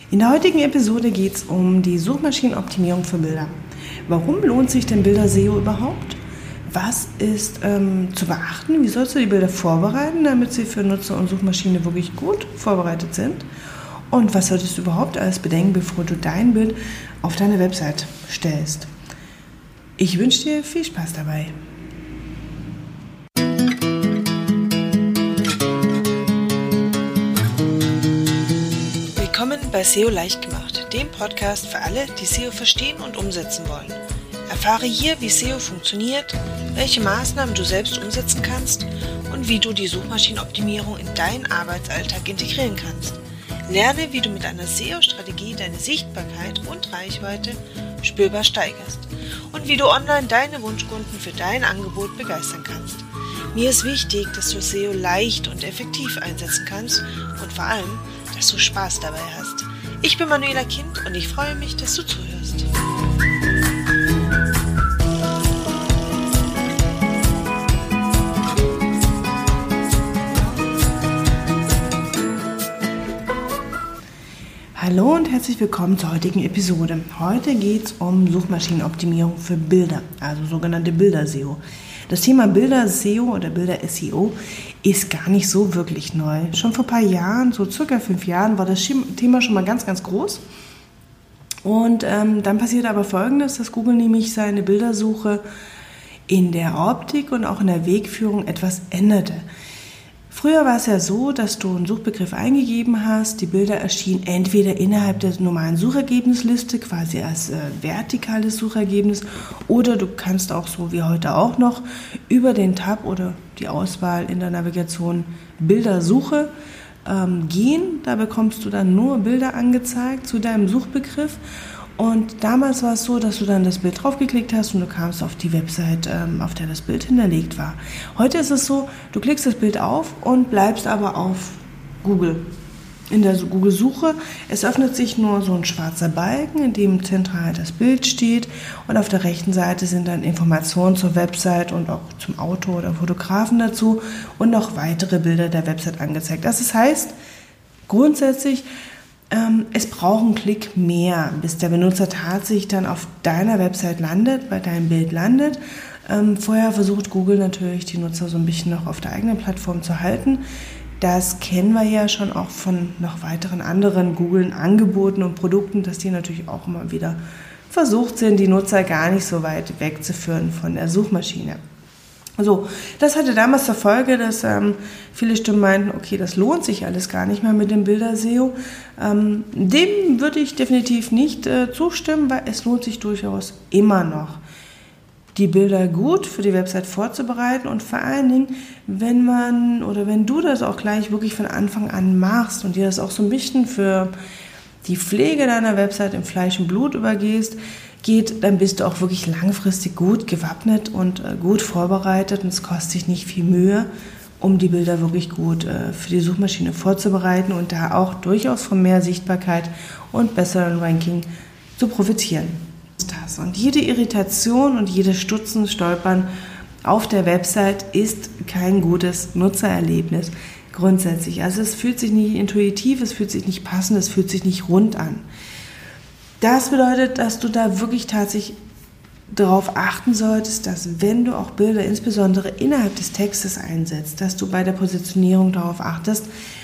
In der heutigen Episode geht es um die Suchmaschinenoptimierung für Bilder. Warum lohnt sich denn Bilder-SEO überhaupt? Was ist zu beachten? Wie sollst du die Bilder vorbereiten, damit sie für Nutzer und Suchmaschine wirklich gut vorbereitet sind? Und was solltest du überhaupt alles bedenken, bevor du dein Bild auf deine Website stellst? Ich wünsche dir viel Spaß dabei. Willkommen bei SEO leicht gemacht, dem Podcast für alle, die SEO verstehen und umsetzen wollen. Erfahre hier, wie SEO funktioniert, welche Maßnahmen du selbst umsetzen kannst und wie du die Suchmaschinenoptimierung in deinen Arbeitsalltag integrieren kannst. Lerne, wie du mit einer SEO-Strategie deine Sichtbarkeit und Reichweite spürbar steigerst und wie du online deine Wunschkunden für dein Angebot begeistern kannst. Mir ist wichtig, dass du SEO leicht und effektiv einsetzen kannst und vor allem, dass du Spaß dabei hast. Ich bin Manuela Kind und ich freue mich, dass du zuhörst. Hallo und herzlich willkommen zur heutigen Episode. Heute geht es um Suchmaschinenoptimierung für Bilder, also sogenannte Bilder-SEO. Das Thema Bilder-SEO oder Bilder-SEO ist gar nicht so wirklich neu. Schon vor ein paar Jahren, so circa 5 Jahren, war das Thema schon mal ganz, ganz groß. Und dann passierte aber Folgendes, dass Google nämlich seine Bildersuche in der Optik und auch in der Wegführung etwas änderte. Früher war es ja so, dass du einen Suchbegriff eingegeben hast, die Bilder erschienen entweder innerhalb der normalen Suchergebnisliste, quasi als vertikales Suchergebnis, oder du kannst auch so wie heute auch noch über den Tab oder die Auswahl in der Navigation Bildersuche gehen. Da bekommst du dann nur Bilder angezeigt zu deinem Suchbegriff. Und damals war es so, dass du dann das Bild draufgeklickt hast und du kamst auf die Website, auf der das Bild hinterlegt war. Heute ist es so, du klickst das Bild auf und bleibst aber auf Google. In der Google-Suche, es öffnet sich nur so ein schwarzer Balken, in dem zentral das Bild steht, und auf der rechten Seite sind dann Informationen zur Website und auch zum Autor oder Fotografen dazu und noch weitere Bilder der Website angezeigt. Das heißt, grundsätzlich, es braucht einen Klick mehr, bis der Benutzer tatsächlich dann auf deiner Website landet, bei deinem Bild landet. Vorher versucht Google natürlich, die Nutzer so ein bisschen noch auf der eigenen Plattform zu halten. Das kennen wir ja schon auch von noch weiteren anderen Google-Angeboten und Produkten, dass die natürlich auch immer wieder versucht sind, die Nutzer gar nicht so weit wegzuführen von der Suchmaschine. So, das hatte damals zur Folge, dass viele Stimmen meinten, okay, das lohnt sich alles gar nicht mehr mit dem Bilder-SEO. Dem würde ich definitiv nicht zustimmen, weil es lohnt sich durchaus immer noch, die Bilder gut für die Website vorzubereiten, und vor allen Dingen, wenn du das auch gleich wirklich von Anfang an machst und dir das auch so ein bisschen für die Pflege deiner Website in Fleisch und Blut geht, dann bist du auch wirklich langfristig gut gewappnet und gut vorbereitet, und es kostet dich nicht viel Mühe, um die Bilder wirklich gut für die Suchmaschine vorzubereiten und da auch durchaus von mehr Sichtbarkeit und besseren Ranking zu profitieren. Und jede Irritation und jedes Stutzen, Stolpern auf der Website ist kein gutes Nutzererlebnis grundsätzlich. Also es fühlt sich nicht intuitiv, es fühlt sich nicht passend, es fühlt sich nicht rund an. Das bedeutet, dass du da wirklich tatsächlich darauf achten solltest, dass wenn du auch Bilder insbesondere innerhalb des Textes einsetzt, dass du bei der Positionierung darauf achtest,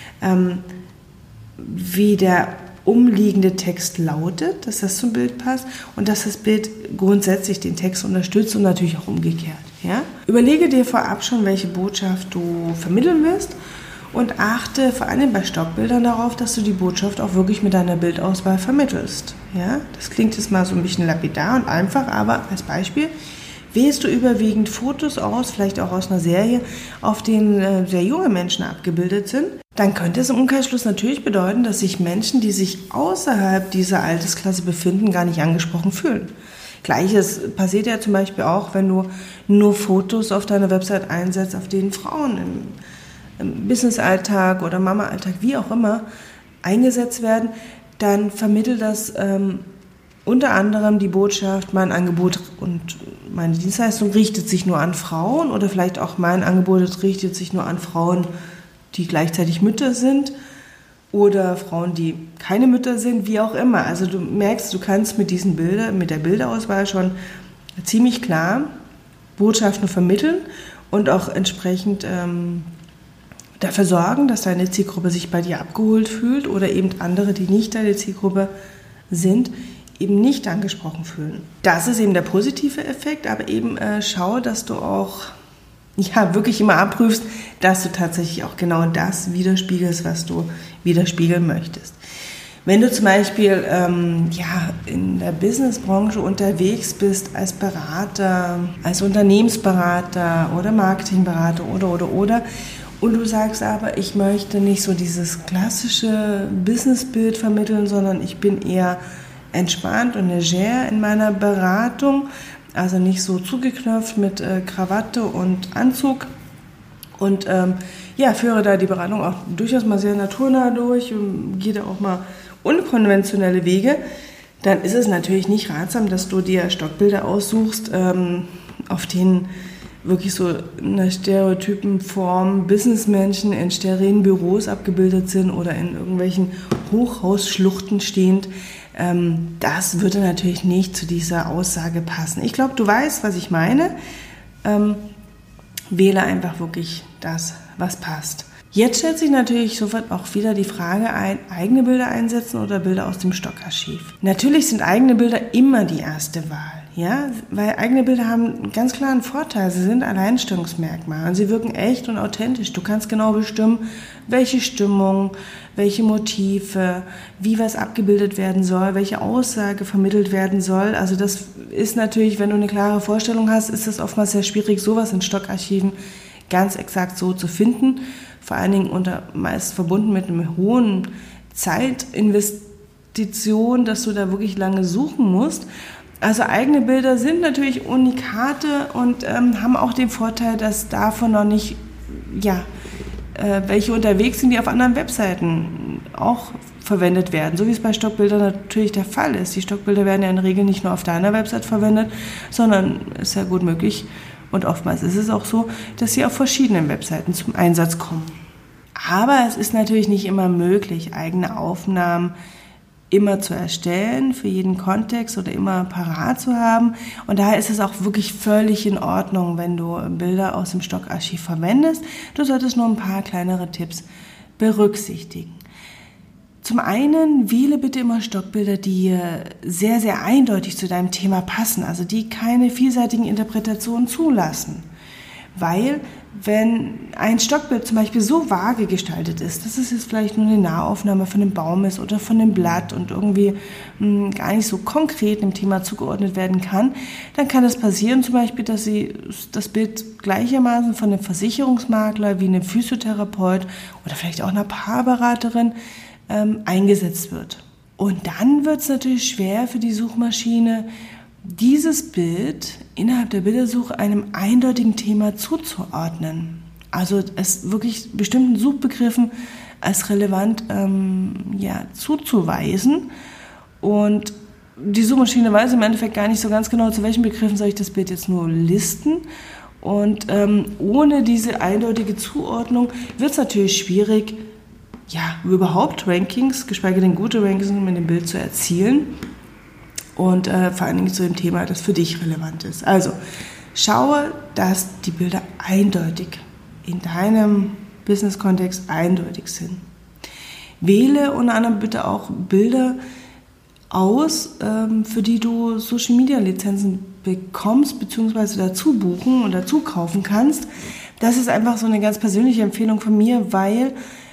wie der umliegende Text lautet, dass das zum Bild passt und dass das Bild grundsätzlich den Text unterstützt und natürlich auch umgekehrt. Ja? Überlege dir vorab schon, welche Botschaft du vermitteln willst, und achte vor allem bei Stockbildern darauf, dass du die Botschaft auch wirklich mit deiner Bildauswahl vermittelst. Ja? Das klingt jetzt mal so ein bisschen lapidar und einfach, aber als Beispiel wählst du überwiegend Fotos aus, vielleicht auch aus einer Serie, auf denen sehr junge Menschen abgebildet sind, dann könnte es im Umkehrschluss natürlich bedeuten, dass sich Menschen, die sich außerhalb dieser Altersklasse befinden, gar nicht angesprochen fühlen. Gleiches passiert ja zum Beispiel auch, wenn du nur Fotos auf deiner Website einsetzt, auf denen Frauen im Business-Alltag oder Mama-Alltag, wie auch immer, eingesetzt werden, dann vermittelt das unter anderem die Botschaft, mein Angebot und meine Dienstleistung richtet sich nur an Frauen, oder vielleicht auch mein Angebot richtet sich nur an Frauen, die gleichzeitig Mütter sind, oder Frauen, die keine Mütter sind, wie auch immer. Also du merkst, du kannst mit der Bilderauswahl schon ziemlich klar Botschaften vermitteln und auch entsprechend dafür sorgen, dass deine Zielgruppe sich bei dir abgeholt fühlt oder eben andere, die nicht deine Zielgruppe sind, eben nicht angesprochen fühlen. Das ist eben der positive Effekt, aber eben schau, dass du auch wirklich immer abprüfst, dass du tatsächlich auch genau das widerspiegelst, was du widerspiegeln möchtest. Wenn du zum Beispiel in der Businessbranche unterwegs bist als Berater, als Unternehmensberater oder Marketingberater oder und du sagst aber, ich möchte nicht so dieses klassische Businessbild vermitteln, sondern ich bin eher entspannt und leger in meiner Beratung, also nicht so zugeknöpft mit Krawatte und Anzug und führe da die Beratung auch durchaus mal sehr naturnah durch und gehe da auch mal unkonventionelle Wege, dann ist es natürlich nicht ratsam, dass du dir Stockbilder aussuchst, auf denen wirklich so in einer Stereotypenform Businessmenschen in sterilen Büros abgebildet sind oder in irgendwelchen Hochhausschluchten stehend. Das würde natürlich nicht zu dieser Aussage passen. Ich glaube, du weißt, was ich meine. Wähle einfach wirklich das, was passt. Jetzt stellt sich natürlich sofort auch wieder die Frage ein, eigene Bilder einsetzen oder Bilder aus dem Stockarchiv. Natürlich sind eigene Bilder immer die erste Wahl, ja, weil eigene Bilder haben einen ganz klaren Vorteil. Sie sind Alleinstellungsmerkmal und sie wirken echt und authentisch. Du kannst genau bestimmen, welche Stimmung, welche Motive, wie was abgebildet werden soll, welche Aussage vermittelt werden soll. Also das ist natürlich, wenn du eine klare Vorstellung hast, ist es oftmals sehr schwierig, sowas in Stockarchiven ganz exakt so zu finden. Vor allen Dingen meist verbunden mit einem hohen Zeitinvestition, dass du da wirklich lange suchen musst. Also eigene Bilder sind natürlich Unikate und haben auch den Vorteil, dass davon noch nicht, welche unterwegs sind, die auf anderen Webseiten auch verwendet werden, so wie es bei Stockbildern natürlich der Fall ist. Die Stockbilder werden ja in der Regel nicht nur auf deiner Website verwendet, sondern ist ja gut möglich, und oftmals ist es auch so, dass sie auf verschiedenen Webseiten zum Einsatz kommen. Aber es ist natürlich nicht immer möglich, eigene Aufnahmen immer zu erstellen, für jeden Kontext oder immer parat zu haben. Und daher ist es auch wirklich völlig in Ordnung, wenn du Bilder aus dem Stockarchiv verwendest. Du solltest nur ein paar kleinere Tipps berücksichtigen. Zum einen wähle bitte immer Stockbilder, die sehr, sehr eindeutig zu deinem Thema passen, also die keine vielseitigen Interpretationen zulassen. Weil, wenn ein Stockbild zum Beispiel so vage gestaltet ist, dass es jetzt vielleicht nur eine Nahaufnahme von einem Baum ist oder von einem Blatt und irgendwie gar nicht so konkret dem Thema zugeordnet werden kann, dann kann es passieren zum Beispiel, dass das Bild gleichermaßen von einem Versicherungsmakler wie einem Physiotherapeut oder vielleicht auch einer Paarberaterin eingesetzt wird. Und dann wird es natürlich schwer für die Suchmaschine, dieses Bild innerhalb der Bildersuche einem eindeutigen Thema zuzuordnen. Also es wirklich bestimmten Suchbegriffen als relevant zuzuweisen. Und die Suchmaschine weiß im Endeffekt gar nicht so ganz genau, zu welchen Begriffen soll ich das Bild jetzt nur listen. Und ohne diese eindeutige Zuordnung wird es natürlich schwierig, überhaupt Rankings, geschweige denn gute Rankings mit dem Bild zu erzielen und vor allen Dingen zu dem Thema, das für dich relevant ist. Also schaue, dass die Bilder eindeutig in deinem Business-Kontext eindeutig sind. Wähle unter anderem bitte auch Bilder aus, für die du Social-Media-Lizenzen bekommst bzw. dazu buchen und dazu kaufen kannst. Das ist einfach so eine ganz persönliche Empfehlung von mir, weil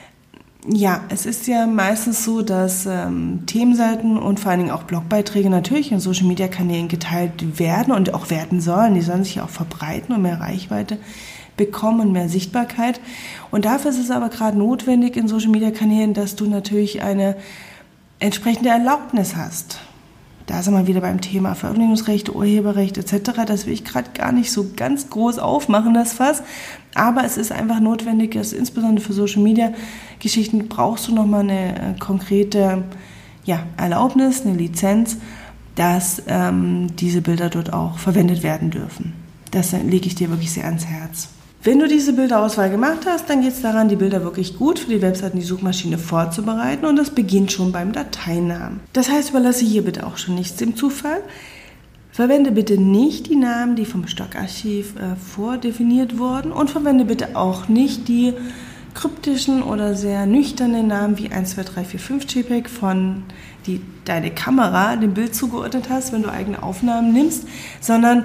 es ist ja meistens so, dass Themenseiten und vor allen Dingen auch Blogbeiträge natürlich in Social-Media-Kanälen geteilt werden und auch werden sollen. Die sollen sich ja auch verbreiten und mehr Reichweite bekommen und mehr Sichtbarkeit. Und dafür ist es aber gerade notwendig in Social-Media-Kanälen, dass du natürlich eine entsprechende Erlaubnis hast. Da sind wir wieder beim Thema Veröffentlichungsrechte, Urheberrecht etc. Das will ich gerade gar nicht so ganz groß aufmachen, das Fass. Aber es ist einfach notwendig, dass insbesondere für Social-Media-Geschichten brauchst du nochmal eine konkrete Erlaubnis, eine Lizenz, dass diese Bilder dort auch verwendet werden dürfen. Das lege ich dir wirklich sehr ans Herz. Wenn du diese Bilderauswahl gemacht hast, dann geht es daran, die Bilder wirklich gut für die Website in die Suchmaschine vorzubereiten und das beginnt schon beim Dateinamen. Das heißt, überlasse hier bitte auch schon nichts dem Zufall. Verwende bitte nicht die Namen, die vom Stockarchiv vordefiniert wurden und verwende bitte auch nicht die kryptischen oder sehr nüchternen Namen wie 1, 2, 3, 4, 5 JPEG die deine Kamera dem Bild zugeordnet hast, wenn du eigene Aufnahmen nimmst, sondern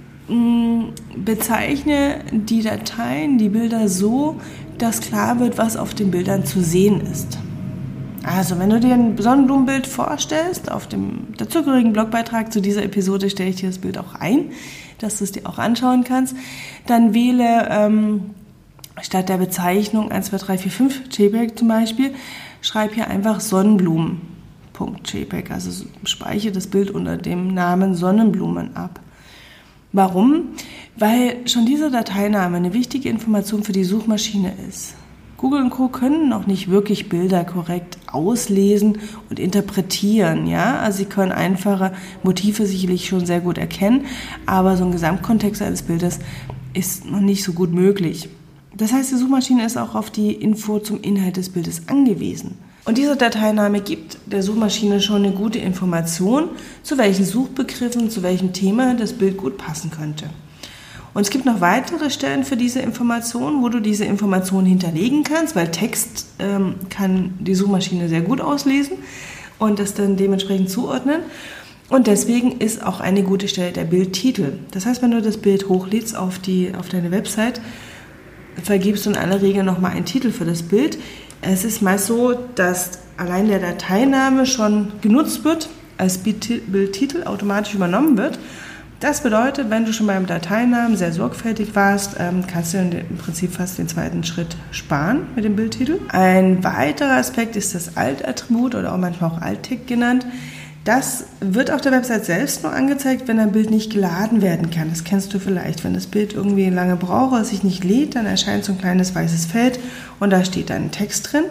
bezeichne die Dateien, die Bilder so, dass klar wird, was auf den Bildern zu sehen ist. Also, wenn du dir ein Sonnenblumenbild vorstellst, auf dem dazugehörigen Blogbeitrag zu dieser Episode stelle ich dir das Bild auch ein, dass du es dir auch anschauen kannst, dann wähle statt der Bezeichnung 1, 2, 3, 4, 5 JPEG zum Beispiel, schreib hier einfach Sonnenblumen.jpg, also speichere das Bild unter dem Namen Sonnenblumen ab. Warum? Weil schon dieser Dateiname eine wichtige Information für die Suchmaschine ist. Google und Co. können noch nicht wirklich Bilder korrekt auslesen und interpretieren, ja? Also sie können einfache Motive sicherlich schon sehr gut erkennen, aber so ein Gesamtkontext eines Bildes ist noch nicht so gut möglich. Das heißt, die Suchmaschine ist auch auf die Info zum Inhalt des Bildes angewiesen. Und dieser Dateiname gibt der Suchmaschine schon eine gute Information, zu welchen Suchbegriffen, zu welchem Thema das Bild gut passen könnte. Und es gibt noch weitere Stellen für diese Information, wo du diese Information hinterlegen kannst, weil Text kann die Suchmaschine sehr gut auslesen und das dann dementsprechend zuordnen. Und deswegen ist auch eine gute Stelle der Bildtitel. Das heißt, wenn du das Bild hochlädst auf deine Website, vergibst du in aller Regel nochmal einen Titel für das Bild. Es ist meist so, dass allein der Dateiname schon genutzt wird, als Bildtitel automatisch übernommen wird. Das bedeutet, wenn du schon beim Dateinamen sehr sorgfältig warst, kannst du im Prinzip fast den zweiten Schritt sparen mit dem Bildtitel. Ein weiterer Aspekt ist das Alt-Attribut oder auch manchmal auch Alt-Tag genannt. Das wird auf der Website selbst nur angezeigt, wenn ein Bild nicht geladen werden kann. Das kennst du vielleicht. Wenn das Bild irgendwie lange braucht oder sich nicht lädt, dann erscheint so ein kleines weißes Feld und da steht dann ein Text drin.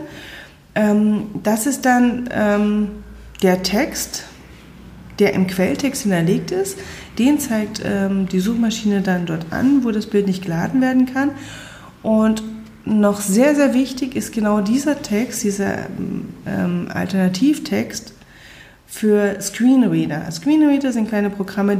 Das ist dann der Text, der im Quelltext hinterlegt ist. Den zeigt die Suchmaschine dann dort an, wo das Bild nicht geladen werden kann. Und noch sehr, sehr wichtig ist genau dieser Text, dieser Alternativtext, für Screenreader. Screenreader sind kleine Programme,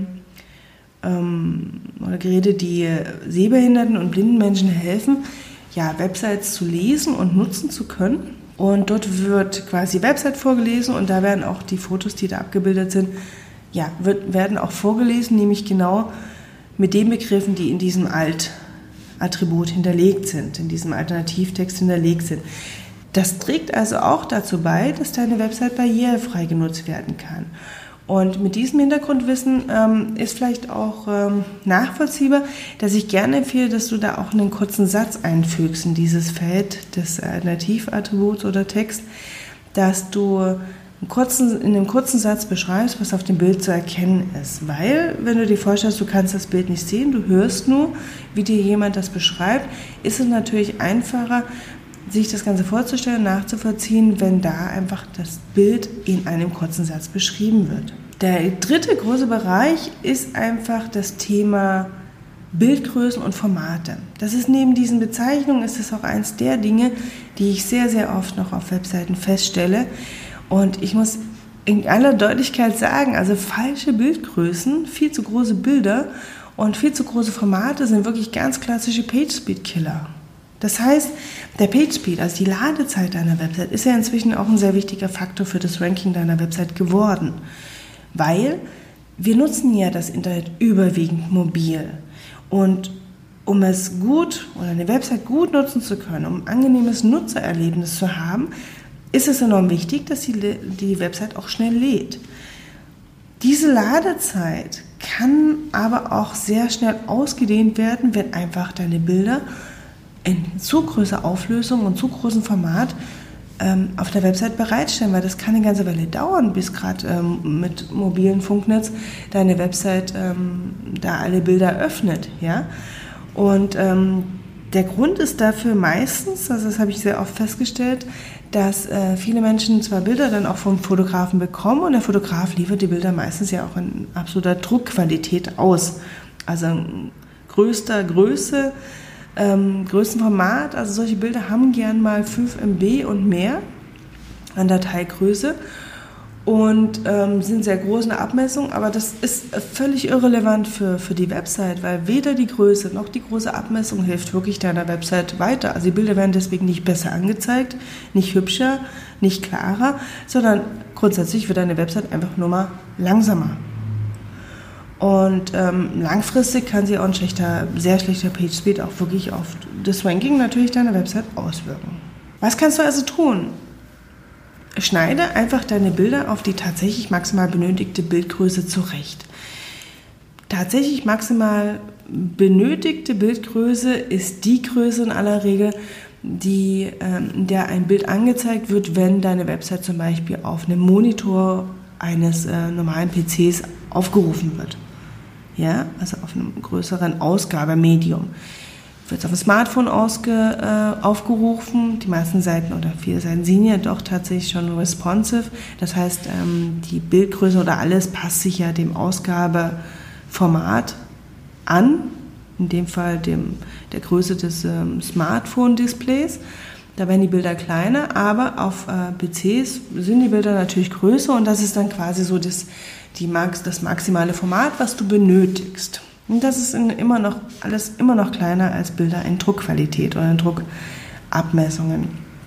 oder Geräte, die sehbehinderten und blinden Menschen helfen, ja, Websites zu lesen und nutzen zu können. Und dort wird quasi die Website vorgelesen und da werden auch die Fotos, die da abgebildet sind, ja, werden auch vorgelesen, nämlich genau mit den Begriffen, die in diesem Alt-Attribut hinterlegt sind, in diesem Alternativtext hinterlegt sind. Das trägt also auch dazu bei, dass deine Website barrierefrei genutzt werden kann. Und mit diesem Hintergrundwissen ist vielleicht auch nachvollziehbar, dass ich gerne empfehle, dass du da auch einen kurzen Satz einfügst in dieses Feld des Alternativattributs oder Text, dass du in einem kurzen Satz beschreibst, was auf dem Bild zu erkennen ist. Weil, wenn du dir vorstellst, du kannst das Bild nicht sehen, du hörst nur, wie dir jemand das beschreibt, ist es natürlich einfacher, sich das Ganze vorzustellen, nachzuvollziehen, wenn da einfach das Bild in einem kurzen Satz beschrieben wird. Der dritte große Bereich ist einfach das Thema Bildgrößen und Formate. Das ist neben diesen Bezeichnungen, ist es auch eins der Dinge, die ich sehr, sehr oft noch auf Webseiten feststelle. Und ich muss in aller Deutlichkeit sagen, also falsche Bildgrößen, viel zu große Bilder und viel zu große Formate sind wirklich ganz klassische PageSpeed-Killer. Das heißt, der PageSpeed, also die Ladezeit deiner Website, ist ja inzwischen auch ein sehr wichtiger Faktor für das Ranking deiner Website geworden. Weil wir nutzen ja das Internet überwiegend mobil. Und um es gut oder eine Website gut nutzen zu können, um ein angenehmes Nutzererlebnis zu haben, ist es enorm wichtig, dass die Website auch schnell lädt. Diese Ladezeit kann aber auch sehr schnell ausgedehnt werden, wenn einfach deine Bilder in zu großer Auflösung und zu großem Format auf der Website bereitstellen, weil das kann eine ganze Weile dauern, bis gerade mit mobilen Funknetz deine Website da alle Bilder öffnet. Ja? Und der Grund ist dafür meistens, also das habe ich sehr oft festgestellt, dass viele Menschen zwar Bilder dann auch vom Fotografen bekommen und der Fotograf liefert die Bilder meistens ja auch in absoluter Druckqualität aus. Also in größter Größe, Größenformat, also solche Bilder haben gern mal 5 MB und mehr an Dateigröße und sind sehr groß in der Abmessung, aber das ist völlig irrelevant für die Website, weil weder die Größe noch die große Abmessung hilft wirklich deiner Website weiter. Also die Bilder werden deswegen nicht besser angezeigt, nicht hübscher, nicht klarer, sondern grundsätzlich wird deine Website einfach nur mal langsamer. Und langfristig kann sich auch ein sehr schlechter PageSpeed auch wirklich auf das Ranking natürlich deiner Website auswirken. Was kannst du also tun? Schneide einfach deine Bilder auf die tatsächlich maximal benötigte Bildgröße zurecht. Tatsächlich maximal benötigte Bildgröße ist die Größe in aller Regel, in der ein Bild angezeigt wird, wenn deine Website zum Beispiel auf einem Monitor eines normalen PCs aufgerufen wird. Ja, also auf einem größeren Ausgabemedium. Wird auf dem Smartphone aufgerufen. Die meisten Seiten oder viele Seiten sind ja doch tatsächlich schon responsive. Das heißt, die Bildgröße oder alles passt sich ja dem Ausgabeformat an. In dem Fall der Größe des Smartphone-Displays. Da werden die Bilder kleiner, aber auf PCs sind die Bilder natürlich größer und das ist dann quasi so das maximale Format, was du benötigst. Und das ist alles immer noch kleiner als Bilder in Druckqualität oder in Druckabmessungen.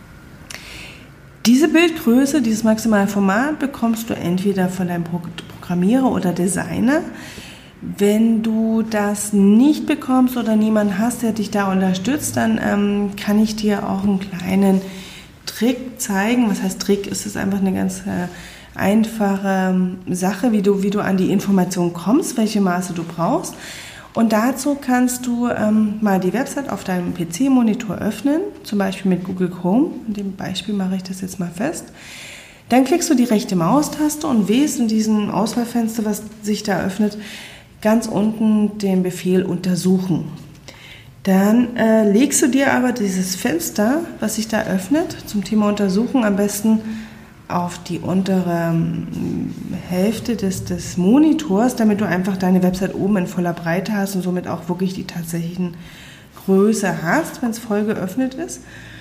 Diese Bildgröße, dieses maximale Format bekommst du entweder von deinem Programmierer oder Designer. Wenn du das nicht bekommst oder niemanden hast, der dich da unterstützt, dann kann ich dir auch einen kleinen Trick zeigen. Was heißt Trick? Es ist einfach eine ganz einfache Sache, wie du an die Information kommst, welche Maße du brauchst. Und dazu kannst du mal die Website auf deinem PC-Monitor öffnen, zum Beispiel mit Google Chrome. In dem Beispiel mache ich das jetzt mal fest. Dann klickst du die rechte Maustaste und wählst in diesem Auswahlfenster, was sich da öffnet, ganz unten den Befehl Untersuchen. Dann legst du dir aber dieses Fenster, was sich da öffnet, zum Thema Untersuchen, am besten auf die untere Hälfte des Monitors, damit du einfach deine Website oben in voller Breite hast und somit auch wirklich die tatsächlichen Größe hast, wenn es voll geöffnet ist.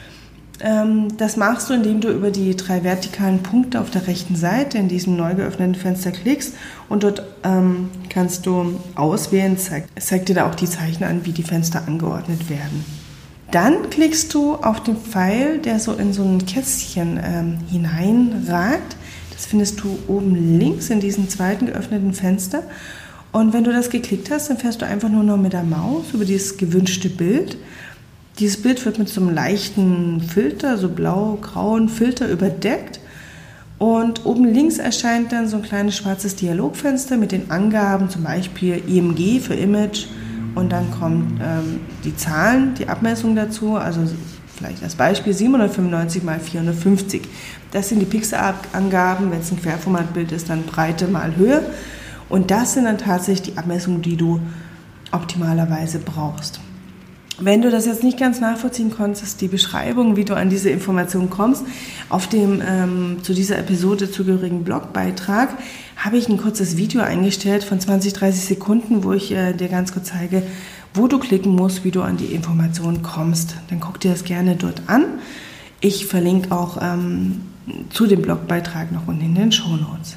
Das machst du, indem du über die 3 vertikalen Punkte auf der rechten Seite in diesem neu geöffneten Fenster klickst und dort kannst du auswählen, zeigt dir da auch die Zeichen an, wie die Fenster angeordnet werden. Dann klickst du auf den Pfeil, der so in so ein Kästchen hineinragt. Das findest du oben links in diesem zweiten geöffneten Fenster. Und wenn du das geklickt hast, dann fährst du einfach nur noch mit der Maus über dieses gewünschte Bild. Dieses Bild wird mit so einem leichten Filter, so blau-grauen Filter überdeckt. Und oben links erscheint dann so ein kleines schwarzes Dialogfenster mit den Angaben, zum Beispiel IMG für Image. Und dann kommen die Zahlen, die Abmessung dazu, also vielleicht als Beispiel 795 mal 450. Das sind die Pixelangaben, wenn es ein Querformatbild ist, dann Breite mal Höhe. Und das sind dann tatsächlich die Abmessungen, die du optimalerweise brauchst. Wenn du das jetzt nicht ganz nachvollziehen konntest, die Beschreibung, wie du an diese Informationen kommst, auf dem zu dieser Episode zugehörigen Blogbeitrag habe ich ein kurzes Video eingestellt von 20-30 Sekunden, wo ich dir ganz kurz zeige, wo du klicken musst, wie du an die Informationen kommst. Dann guck dir das gerne dort an. Ich verlinke auch zu dem Blogbeitrag noch unten in den Shownotes.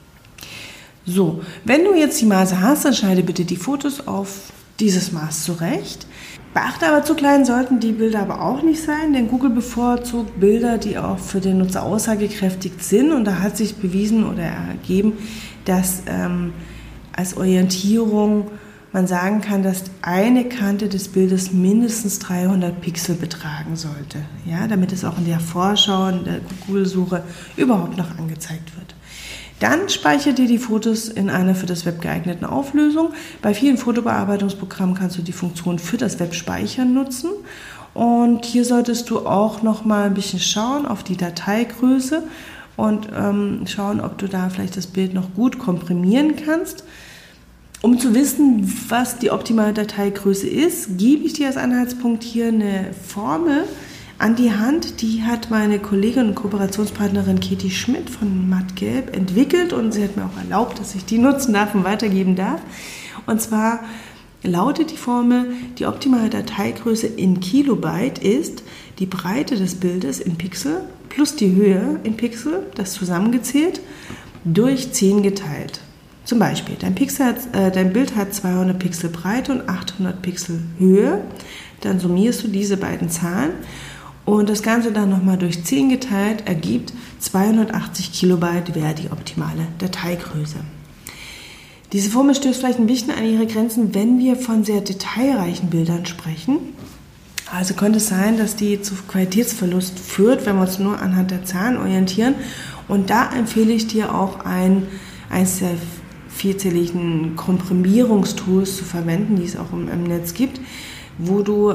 So, wenn du jetzt die Maße hast, dann schneide bitte die Fotos auf dieses Maß zurecht. Beachte aber, zu klein sollten die Bilder aber auch nicht sein, denn Google bevorzugt Bilder, die auch für den Nutzer aussagekräftig sind. Und da hat sich bewiesen oder ergeben, dass als Orientierung man sagen kann, dass eine Kante des Bildes mindestens 300 Pixel betragen sollte, ja, damit es auch in der Vorschau, in der Google-Suche überhaupt noch angezeigt wird. Dann speichere dir die Fotos in einer für das Web geeigneten Auflösung. Bei vielen Fotobearbeitungsprogrammen kannst du die Funktion für das Web speichern nutzen. Und hier solltest du auch noch mal ein bisschen schauen auf die Dateigröße und schauen, ob du da vielleicht das Bild noch gut komprimieren kannst. Um zu wissen, was die optimale Dateigröße ist, gebe ich dir als Anhaltspunkt hier eine Formel an die Hand. Die hat meine Kollegin und Kooperationspartnerin Katie Schmidt von Mattgelb entwickelt und sie hat mir auch erlaubt, dass ich die nutzen darf und weitergeben darf. Und zwar lautet die Formel, die optimale Dateigröße in Kilobyte ist die Breite des Bildes in Pixel plus die Höhe in Pixel, das zusammengezählt, durch 10 geteilt. Zum Beispiel, dein Bild hat 200 Pixel Breite und 800 Pixel Höhe. Dann summierst du diese beiden Zahlen und das Ganze dann nochmal durch 10 geteilt ergibt 280 Kilobyte wäre die optimale Dateigröße. Diese Formel stößt vielleicht ein bisschen an ihre Grenzen, wenn wir von sehr detailreichen Bildern sprechen. Also könnte es sein, dass die zu Qualitätsverlust führt, wenn wir uns nur anhand der Zahlen orientieren. Und da empfehle ich dir auch eines der vielzähligen Komprimierungstools zu verwenden, die es auch im Netz gibt, wo du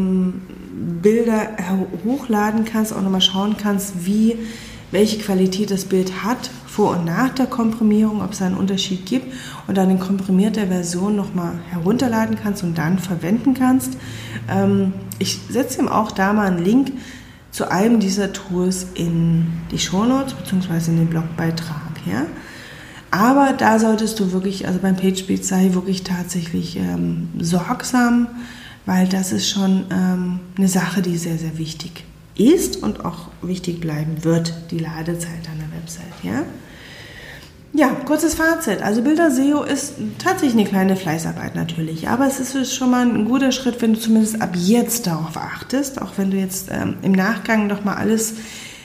Bilder hochladen kannst, auch nochmal schauen kannst, welche Qualität das Bild hat, vor und nach der Komprimierung, ob es einen Unterschied gibt und dann in komprimierter Version nochmal herunterladen kannst und dann verwenden kannst. Ich setze ihm auch da mal einen Link zu einem dieser Tools in die Shownotes bzw. in den Blogbeitrag. Ja? Aber da solltest du wirklich, also beim PageSpeed sei wirklich tatsächlich sorgsam, weil das ist schon eine Sache, die sehr, sehr wichtig ist und auch wichtig bleiben wird, die Ladezeit an der Website. Ja? Ja, kurzes Fazit. Also Bilder-SEO ist tatsächlich eine kleine Fleißarbeit natürlich, aber es ist schon mal ein guter Schritt, wenn du zumindest ab jetzt darauf achtest, auch wenn du jetzt im Nachgang noch mal alles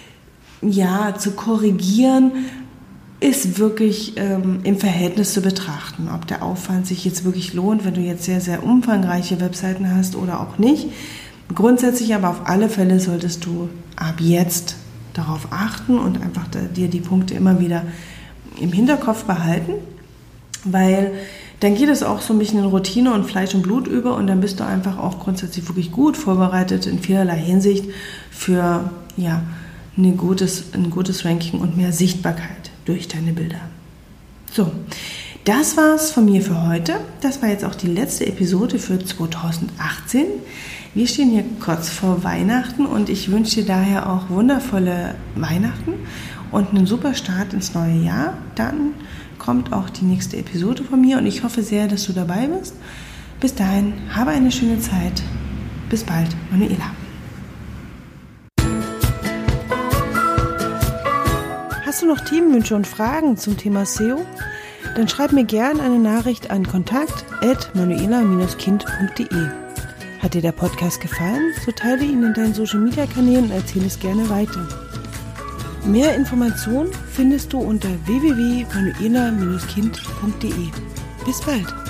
zu korrigieren, ist wirklich im Verhältnis zu betrachten, ob der Aufwand sich jetzt wirklich lohnt, wenn du jetzt sehr, sehr umfangreiche Webseiten hast oder auch nicht. Grundsätzlich aber auf alle Fälle solltest du ab jetzt darauf achten und einfach dir die Punkte immer wieder im Hinterkopf behalten, weil dann geht es auch so ein bisschen in Routine und Fleisch und Blut über und dann bist du einfach auch grundsätzlich wirklich gut vorbereitet in vielerlei Hinsicht für ein gutes Ranking und mehr Sichtbarkeit durch deine Bilder. So, das war's von mir für heute. Das war jetzt auch die letzte Episode für 2018. Wir stehen hier kurz vor Weihnachten und ich wünsche dir daher auch wundervolle Weihnachten und einen super Start ins neue Jahr. Dann kommt auch die nächste Episode von mir und ich hoffe sehr, dass du dabei bist. Bis dahin, habe eine schöne Zeit. Bis bald, Manuela. Hast du noch Themenwünsche und Fragen zum Thema SEO? Dann schreib mir gerne eine Nachricht an kontakt@manuela-kind.de. Hat dir der Podcast gefallen? So teile ihn in deinen Social-Media-Kanälen und erzähle es gerne weiter. Mehr Informationen findest du unter www.manuela-kind.de. Bis bald!